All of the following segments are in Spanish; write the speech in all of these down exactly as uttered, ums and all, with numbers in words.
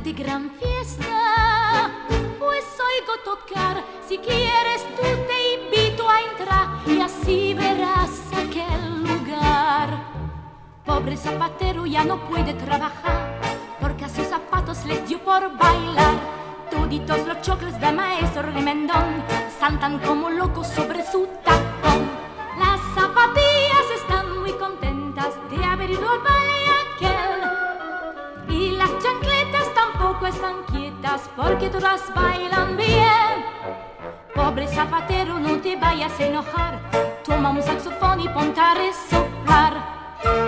de gran fiesta, pues oigo tocar. Si quieres tú te invito a entrar y así verás aquel lugar. Pobre zapatero ya no puede trabajar porque a sus zapatos les dio por bailar. Toditos los chocles del maestro Remendón saltan como locos sobre su tacón. Las zapatillas están muy contentas de haber ido al baile aquel, y las chancletas tampoco están quietas porque todas bailan bien. Pobre zapatero, no te vayas a enojar, toma un saxofón y ponte a resoplar.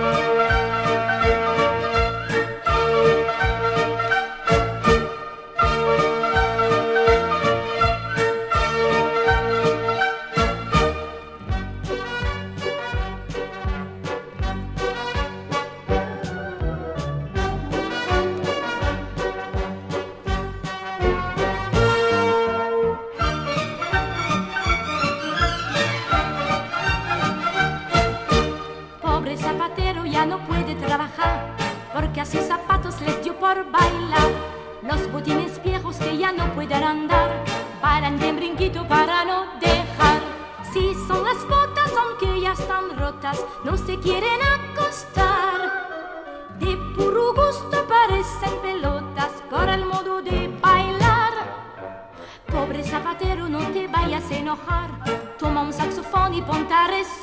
Zapatero ya no puede trabajar porque a sus zapatos les dio por bailar. Los botines viejos que ya no pueden andar bailan de brinquito para no dejar. Si son las botas aunque ya están rotas, no se quieren acostar. De puro gusto parecen pelotas por el modo de bailar. Pobre zapatero, no te vayas a enojar, toma un saxofón y ponte a rezar.